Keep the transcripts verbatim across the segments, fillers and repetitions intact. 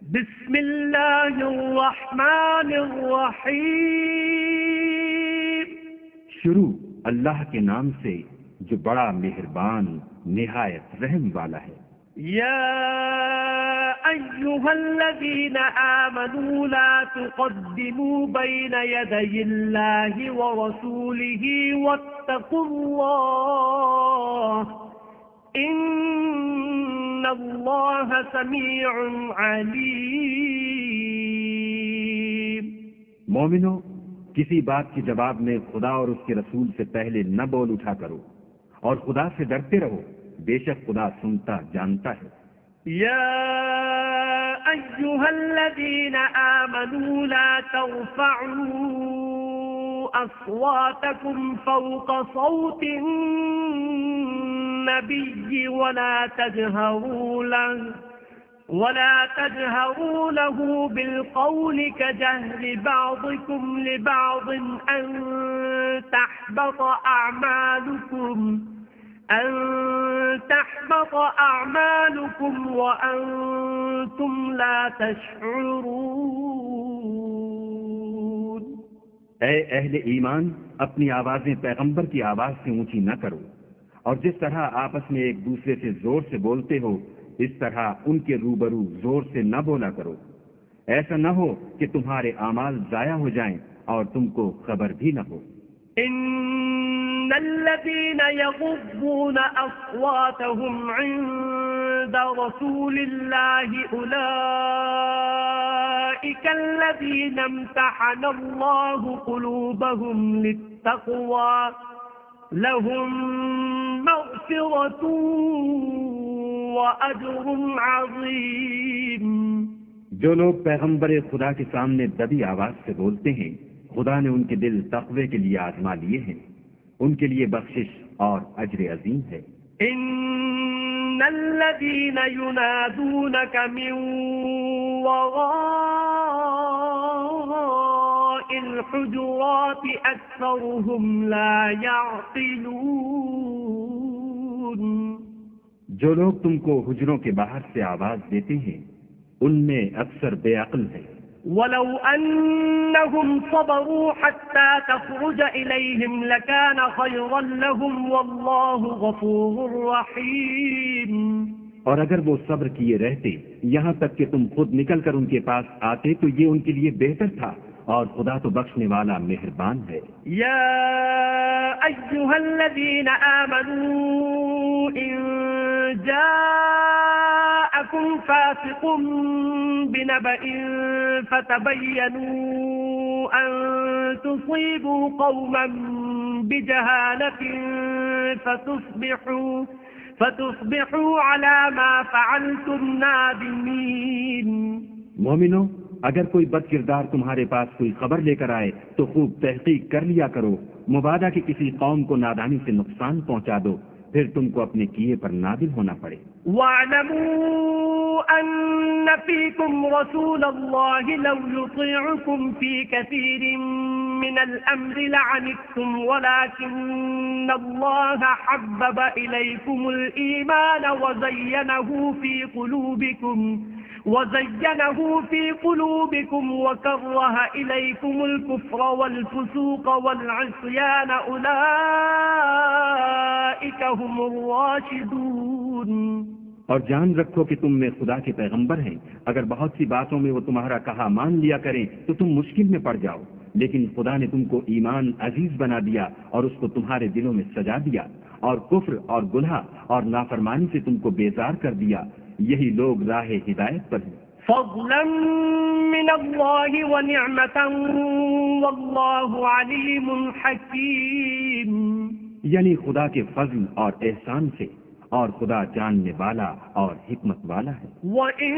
بسم اللہ الرحمن الرحیم. شروع اللہ کے نام سے جو بڑا مہربان نہایت رحم والا ہے. یا ایہا الذین آمنوا لا تقدموا بین یدی اللہ ورسولہ واتقوا اللہ ان اللہ سمیع علیم. مومنو، کسی بات کے جواب میں خدا اور اس کے رسول سے پہلے نہ بول اٹھا کرو، اور خدا سے ڈرتے رہو، بے شک خدا سنتا جانتا ہے. یا ایہا الذین آمنوا لا ترفعوا اصواتکم فوق صوت النبی ولا تجہروا له ولا تجهروا له بالقول كجهر بعضكم لبعض أن تحبط أعمالكم أن تحبط أعمالكم وأنتم لا تشعرون. اے اہل ایمان، اپنی آوازیں پیغمبر کی آواز سے اونچی نہ کرو، اور جس طرح آپس میں ایک دوسرے سے زور سے بولتے ہو اس طرح ان کے روبرو زور سے نہ بولا کرو، ایسا نہ ہو کہ تمہارے اعمال ضائع ہو جائیں اور تم کو خبر بھی نہ ہو. ان الذين يغضون اصواتهم عند رسول الله اولئك الذين امتحن الله قلوبهم للتقوى لهم مغفرة وَأَجْرٌ عَظِيمٌ. جو لوگ پیغمبر خدا کے سامنے دبی آواز سے بولتے ہیں، خدا نے ان کے دل تقوی کے لیے آزما لیے ہیں، ان کے لیے بخشش اور اجر عظیم ہے. إِنَّ الَّذِينَ يُنَادُونَكَ مِن وَرَاءِ الْحُجُرَاتِ أَكْثَرُهُمْ لَا يَعْقِلُونَ. جو لوگ تم کو حجروں کے باہر سے آواز دیتے ہیں ان میں اکثر بے عقل ہے. وَلَوْ أَنَّهُمْ صَبَرُوا حَتَّى تَخْرُجَ إِلَيْهِمْ لَكَانَ خَيْرًا لَهُمْ وَاللَّهُ غَفُورٌ رَحِيمٌ. اور اگر وہ صبر کیے رہتے یہاں تک کہ تم خود نکل کر ان کے پاس آتے تو یہ ان کے لیے بہتر تھا، اور خدا تو بخشنے والا مہربان ہے. یا ایھا الذین آمنوا ان جاءکم فاسق بنبأ فتبینوا ان تصیبوا قوما بجہالة فتصبحوا فتصبحوا على ما فعلتم نادمین. مومنو، اگر کوئی بد کردار تمہارے پاس کوئی خبر لے کر آئے تو خوب تحقیق کر لیا کرو، مبادا کہ کسی قوم کو نادانی سے نقصان پہنچا دو، پھر تم کو اپنے کیے پر نادم ہونا پڑے. وَاعْلَمُوا أَنَّ فِيكُمْ رَسُولَ اللَّهِ لَوْ يُطِيعُكُمْ فِي كَثِيرٍ مِّنَ الْأَمْرِ لَعَنِتُّمْ وَلَكِنَّ اللَّهَ حَبَّبَ إِلَيْكُمُ الْإِيمَانَ وَزَيَّنَهُ فِي قُلُوبِكُمْ وَزَيَّنَهُ فِي قُلُوبِكُمْ وَكَرَّهَ إِلَيْكُمُ الْكُفْرَ وَالْفُسُوقَ وَالْعِصْيَانَ أُولَئِكَ هُمُ الرَّاشِدُونَ. اور جان رکھو کہ تم میں خدا کے پیغمبر ہیں، اگر بہت سی باتوں میں وہ تمہارا کہا مان لیا کریں تو تم مشکل میں پڑ جاؤ، لیکن خدا نے تم کو ایمان عزیز بنا دیا اور اس کو تمہارے دلوں میں سجا دیا، اور کفر اور گناہ اور نافرمانی سے تم کو بیزار کر دیا. یہی لوگ راہ ہدایت پر ہیں. فضلا من اللہ ونعمتا واللہ علیم حکیم. یعنی خدا کے فضل اور احسان سے، اور خدا جاننے والا اور حکمت والا ہے. وَإِن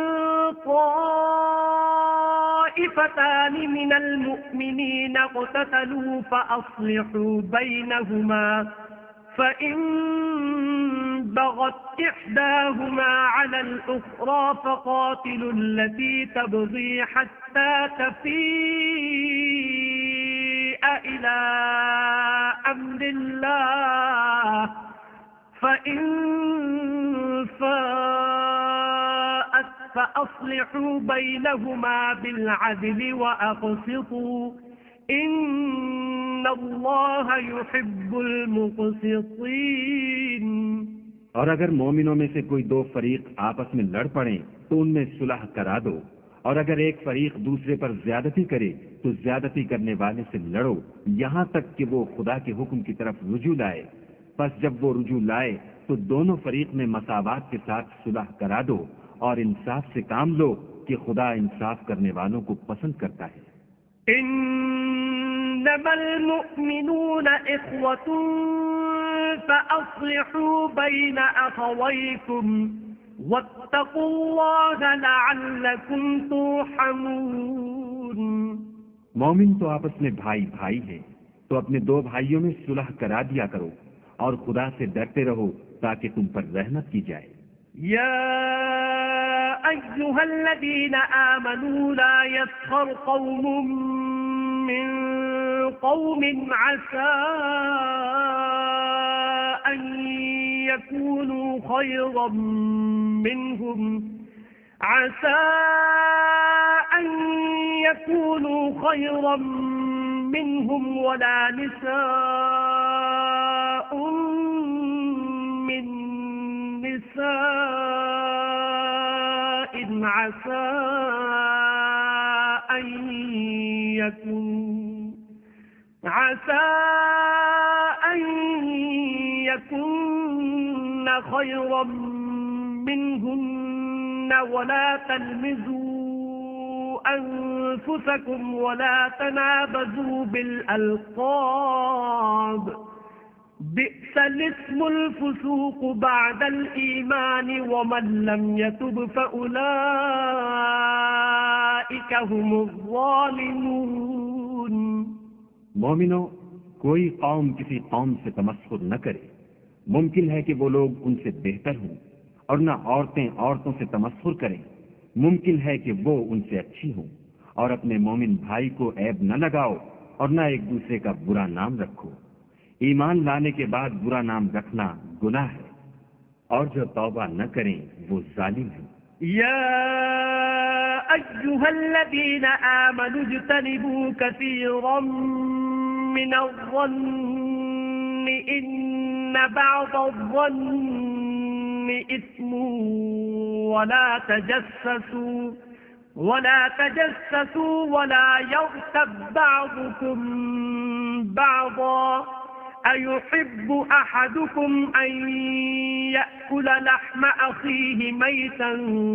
طَائِفَتَانِ مِنَ الْمُؤْمِنِينَ اقْتَتَلُوا فَأَصْلِحُوا بَيْنَهُمَا فَإِن بَغَتْ إِحْدَاهُمَا عَلَى الْأُخْرَى فَقَاتِلُوا الَّتِي تَبْغِي حَتَّى تَفِيءَ إِلَى أَمْرِ اللَّهِ فَإِن فَاءَتْ فأصلحوا بينهما بالعدل وأقسطوا إن الله يحب المقسطين۔ اور اگر مومنوں میں سے کوئی دو فریق آپس میں لڑ پڑیں تو ان میں صلح کرا دو، اور اگر ایک فریق دوسرے پر زیادتی کرے تو زیادتی کرنے والے سے لڑو یہاں تک کہ وہ خدا کے حکم کی طرف رجوع لائے۔ پس جب وہ رجوع لائے تو دونوں فریق میں مساوات کے ساتھ صلح کرا دو اور انصاف سے کام لو کہ خدا انصاف کرنے والوں کو پسند کرتا ہے۔ انما المؤمنون اخوة فاصلحوا بين اخويكم واتقوا الله لعلكم ترحمون۔ مومن تو آپس میں بھائی بھائی ہیں، تو اپنے دو بھائیوں میں صلح کرا دیا کرو اور خدا سے ڈرتے رہو تاکہ تم پر رحمت کی جائے۔ یا ایھا الذین آمنوا لا یسخر قوم من قوم عسى ان يكونوا خيرا منهم عسى ان يكونوا خيرا منهم ولا نساء من نساء عسى أن يكن عسى أن يكن خيرا منهن ولا تلمزوا أنفسكم ولا تنابزوا بالألقاب بئس الاسم الفسوق بعد الإيمان ومن لم يتب فأولئك هم الظالمون۔ مومنو، کوئی قوم کسی قوم سے تمسخر نہ کرے۔ ممکن ہے کہ وہ لوگ ان سے بہتر ہوں، اور نہ عورتیں عورتوں سے تمسخر کریں۔ ممکن ہے کہ وہ ان سے اچھی ہوں، اور اپنے مومن بھائی کو عیب نہ لگاؤ اور نہ ایک دوسرے کا برا نام رکھو۔ ایمان لانے کے بعد برا نام رکھنا گناہ ہے، اور جو توبہ نہ کریں وہ ظالم ہیں۔ یا ایھا الذین آمنوا اجتنبوا کثیرا من الظن ان بعض الظن اثم ولا تجسسوا ولا تجسسوا ولا يغتب بعضكم بعضا أيحب أحدكم أن يأكل لحم أخيه ميتا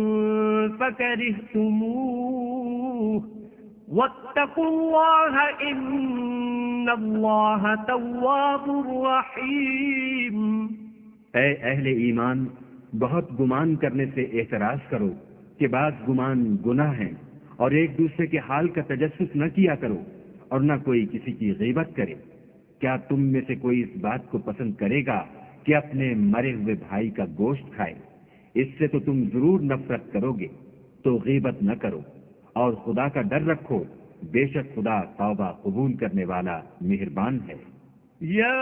فكرهتموه واتقوا الله إن الله تواب رحيم۔ اے اہل ایمان، بہت گمان کرنے سے احتراز کرو کہ بعض گمان گناہ ہیں، اور ایک دوسرے کے حال کا تجسس نہ کیا کرو، اور نہ کوئی کسی کی غیبت کرے۔ کیا تم میں سے کوئی اس بات کو پسند کرے گا کہ اپنے مرے ہوئے بھائی کا گوشت کھائے؟ اس سے تو تم ضرور نفرت کرو گے، تو غیبت نہ کرو، اور خدا کا ڈر رکھو، بے شک خدا توبہ قبول کرنے والا مہربان ہے۔ یا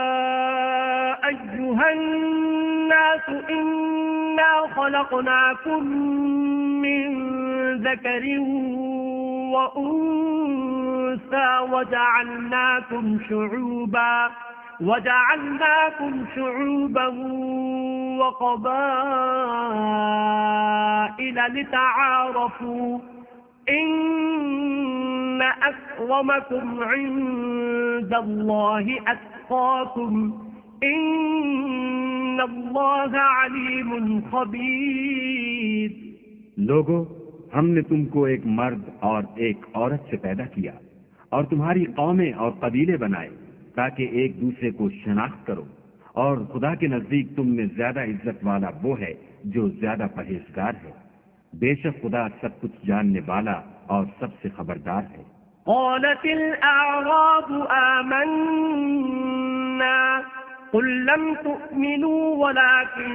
ایھا الناس انا خلقناکم من ذکر وأنثى وجعلناكم شعوبا وجعلناكم شعوبا وقبائل لتعارفوا إن أكرمكم عند الله أتقاكم إن الله عليم خبير۔ لوگو، ہم نے تم کو ایک مرد اور ایک عورت سے پیدا کیا، اور تمہاری قومیں اور قبیلے بنائے تاکہ ایک دوسرے کو شناخت کرو، اور خدا کے نزدیک تم میں زیادہ عزت والا وہ ہے جو زیادہ پرہیزگار ہے۔ بے شک خدا سب کچھ جاننے والا اور سب سے خبردار ہے۔ قالت الاعراب آمنا قل لم تؤمنوا ولكن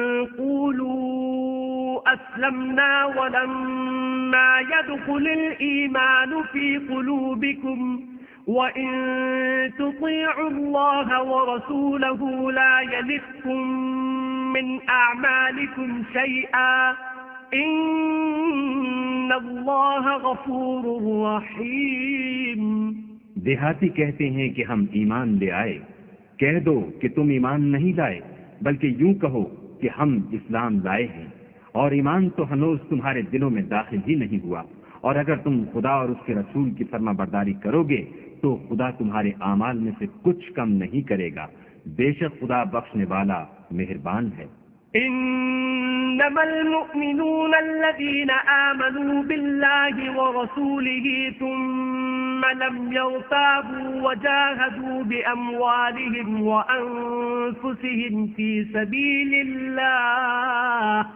قولوا أسلمنا ولما يدخل الإيمان في قلوبكم وإن تطيعوا الله ورسوله لا يلدكم من أعمالكم شيئا إن الله غفور رحيم. دیہاتی کہتے ہیں کہ ہم ایمان لے آئے. کہہ دو کہ تم ایمان نہیں لائے، بلکہ یوں کہو کہ ہم اسلام لائے ہیں، اور ایمان تو ہنوز تمہارے دلوں میں داخل ہی نہیں ہوا. اور اگر تم خدا اور اس کے رسول کی فرما برداری کرو گے تو خدا تمہارے اعمال میں سے کچھ کم نہیں کرے گا. بے شک خدا بخشنے والا مہربان ہے. إنما المؤمنون الذين آمنوا بالله ورسوله ثم لم يرتابوا وجاهدوا بأموالهم وأنفسهم في سبيل الله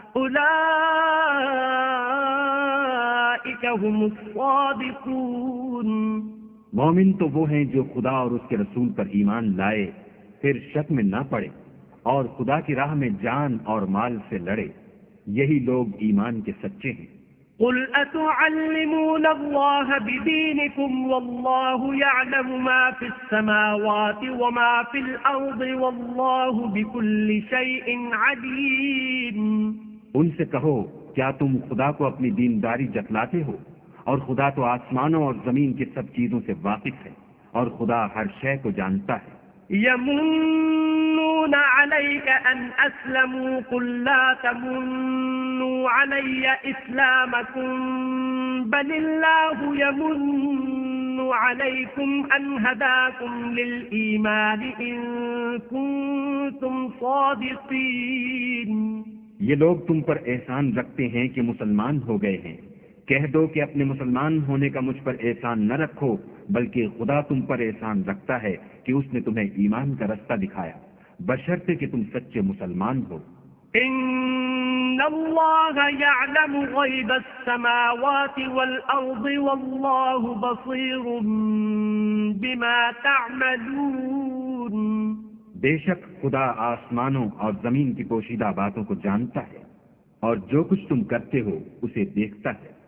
أولئك هم الصادقون. مومن تو وہ ہیں جو خدا اور اس کے رسول پر ایمان لائے، پھر شک میں نہ پڑے اور خدا کی راہ میں جان اور مال سے لڑے. یہی لوگ ایمان کے سچے ہیں. قل أتعلمون الله بدينكم والله يعلم ما في السماوات وما في الأرض والله بكل شيء عليم. ان سے کہو کیا تم خدا کو اپنی دینداری جتلاتے ہو، اور خدا تو آسمانوں اور زمین کی سب چیزوں سے واقف ہے، اور خدا ہر شے کو جانتا ہے. يمنون عليك أن أسلموا قل لا تمنوا علي إسلامكم بل الله يمن عليكم أن هداكم للإيمان إن كنتم صادقين. یہ لوگ تم پر احسان رکھتے ہیں کہ مسلمان ہو گئے ہیں. کہہ دو کہ اپنے مسلمان ہونے کا مجھ پر احسان نہ رکھو، بلکہ خدا تم پر احسان رکھتا ہے کہ اس نے تمہیں ایمان کا رستہ دکھایا، بشرطے کہ تم سچے مسلمان ہو. إن الله يعلم غيب السماوات والأرض والله بصير بما تعملون. بے شک خدا آسمانوں اور زمین کی پوشیدہ باتوں کو جانتا ہے، اور جو کچھ تم کرتے ہو اسے دیکھتا ہے.